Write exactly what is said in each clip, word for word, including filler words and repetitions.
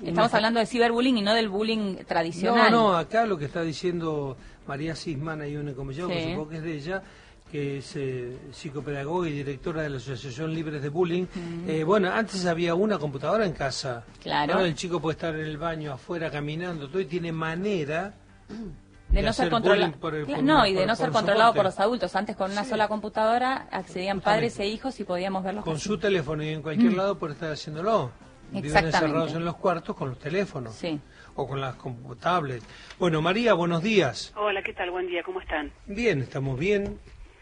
Estamos hablando de ciberbullying y no del bullying tradicional. No, no, acá lo que está diciendo María Sisman, hay una como yo, Sí. que supongo que es de ella, que es eh, psicopedagoga y directora de la Asociación Libres de Bullying. Mm. Eh, bueno, antes había una computadora en casa. Claro. Ahora el chico puede estar en el baño, afuera, caminando, todo, y tiene manera... De, de no ser controlado. No, y de por, no ser por controlado soporte. por los adultos. Antes con una sí. sola computadora accedían Justamente. padres e hijos y podíamos verlos. Con su teléfono y en cualquier mm. lado por estar haciéndolo. Viven encerrados en los cuartos con los teléfonos. Sí. O con las tablets. Bueno, María, buenos días. Hola, ¿qué tal? Buen día, ¿cómo están? Bien, estamos bien.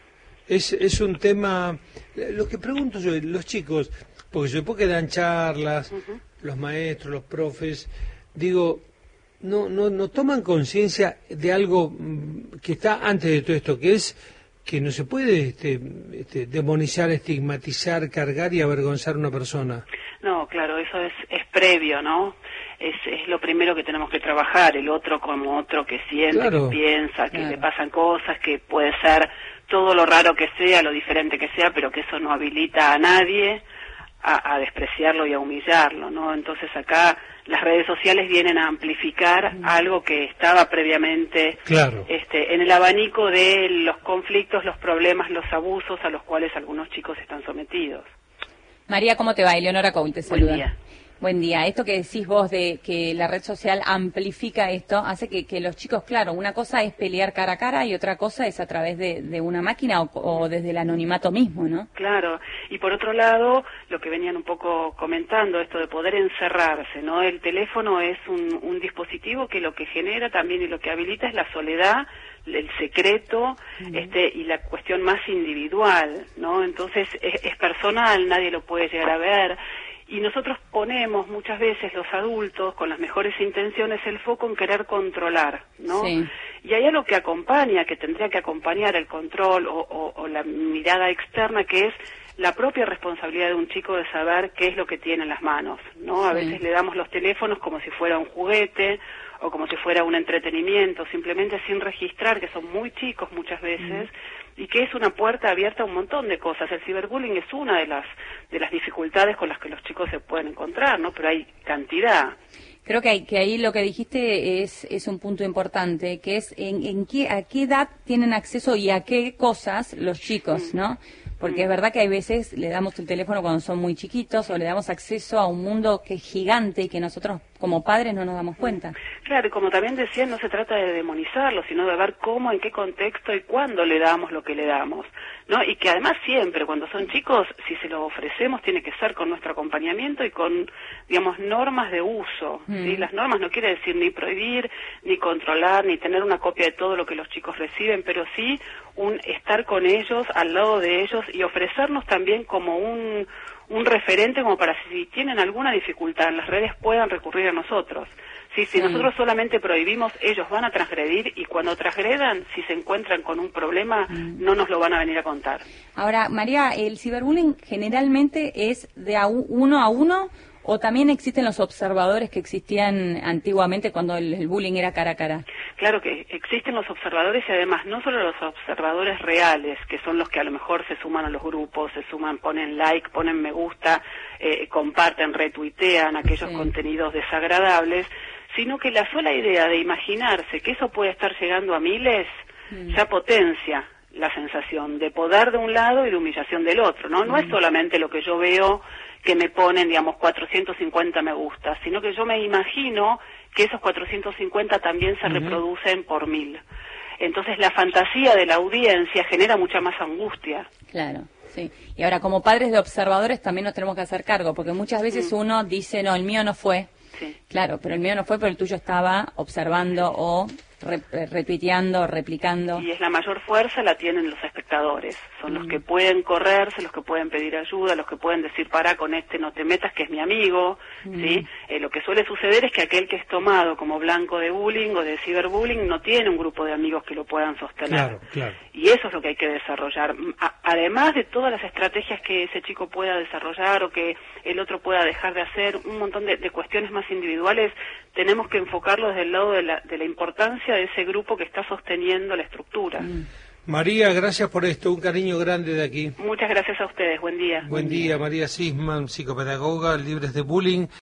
Es, es un tema... Lo que pregunto yo, los chicos, porque después que dan charlas, uh-huh. los maestros, los profes, digo... No, no, no toman conciencia de algo que está antes de todo esto, que es que no se puede este, este, demonizar, estigmatizar, cargar y avergonzar a una persona. No, claro, eso es, es previo, ¿no? Es, es lo primero que tenemos que trabajar, el otro como otro que siente, claro. que piensa, que claro. le pasan cosas, que puede ser todo lo raro que sea, lo diferente que sea, pero que eso no habilita a nadie a, a despreciarlo y a humillarlo, ¿no? Entonces acá las redes sociales vienen a amplificar mm. algo que estaba previamente claro. este, en el abanico de los conflictos, los problemas, los abusos a los cuales algunos chicos están sometidos. María, ¿cómo te va? Eleonora Coul te saluda. Buen día. Buen día. Esto que decís vos de que la red social amplifica esto, hace que, que los chicos, claro, una cosa es pelear cara a cara y otra cosa es a través de, de una máquina o, o desde el anonimato mismo, ¿no? Claro. Y por otro lado, lo que venían un poco comentando, esto de poder encerrarse, ¿no? El teléfono es un, un dispositivo que lo que genera también y lo que habilita es la soledad, el secreto, uh-huh. este, y la cuestión más individual, ¿no? Entonces es, es personal, nadie lo puede llegar a ver. Y nosotros ponemos muchas veces los adultos, con las mejores intenciones, el foco en querer controlar, ¿no? Sí. Y hay algo que acompaña, que tendría que acompañar el control o, o, o la mirada externa, que es la propia responsabilidad de un chico de saber qué es lo que tiene en las manos, ¿no? A sí. veces le damos los teléfonos como si fuera un juguete o como si fuera un entretenimiento, simplemente sin registrar, que son muy chicos muchas veces, mm. y que es una puerta abierta a un montón de cosas. El ciberbullying es una de las de las dificultades con las que los chicos se pueden encontrar, ¿no? Pero hay cantidad. Creo que, hay, que ahí lo que dijiste es, es un punto importante, que es en, en qué, a qué edad tienen acceso y a qué cosas los chicos, ¿no? Porque es verdad que hay veces le damos el teléfono cuando son muy chiquitos o le damos acceso a un mundo que es gigante y que nosotros como padres no nos damos cuenta. Claro, y como también decían, no se trata de demonizarlo, sino de ver cómo, en qué contexto y cuándo le damos lo que le damos, ¿no? Y que además siempre, cuando son chicos, si se lo ofrecemos, tiene que ser con nuestro acompañamiento y con, digamos, normas de uso, mm. ¿sí? Las normas no quiere decir ni prohibir, ni controlar, ni tener una copia de todo lo que los chicos reciben, pero sí un estar con ellos, al lado de ellos, y ofrecernos también como un, un referente como para si tienen alguna dificultad en las redes puedan recurrir a nosotros. Sí, si sí. nosotros solamente prohibimos, ellos van a transgredir y cuando transgredan, si se encuentran con un problema, mm. no nos lo van a venir a contar. Ahora, María, ¿el ciberbullying generalmente es de a uno a uno o también existen los observadores que existían antiguamente cuando el, el bullying era cara a cara? Claro que existen los observadores y además no solo los observadores reales, que son los que a lo mejor se suman a los grupos, se suman, ponen like, ponen me gusta, eh, comparten, retuitean aquellos sí. contenidos desagradables, sino que la sola idea de imaginarse que eso puede estar llegando a miles mm. ya potencia la sensación de poder de un lado y de humillación del otro, ¿no? No mm. es solamente lo que yo veo que me ponen, digamos, cuatrocientos cincuenta me gusta, sino que yo me imagino que esos cuatrocientos cincuenta también se uh-huh. reproducen por mil. Entonces la fantasía de la audiencia genera mucha más angustia. Claro, sí. Y ahora, como padres de observadores también nos tenemos que hacer cargo, porque muchas veces mm. uno dice, no, el mío no fue. Sí. Claro, pero el mío no fue, pero el tuyo estaba observando o re retuiteando, replicando. Y es la mayor fuerza la tienen los espectadores. Son mm. los que pueden correrse, los que pueden pedir ayuda, los que pueden decir, para con este, no te metas, que es mi amigo, mm. ¿sí? Eh, lo que suele suceder es que aquel que es tomado como blanco de bullying o de ciberbullying no tiene un grupo de amigos que lo puedan sostener. Claro, claro. Y eso es lo que hay que desarrollar. A además de todas las estrategias que ese chico pueda desarrollar o que el otro pueda dejar de hacer, un montón de, de cuestiones más individuales, tenemos que enfocarlo desde el lado de la, de la importancia de ese grupo que está sosteniendo la estructura. Mm. María, gracias por esto, un cariño grande de aquí. Muchas gracias a ustedes, buen día. Buen día, María Sisman, psicopedagoga, Libres de Bullying.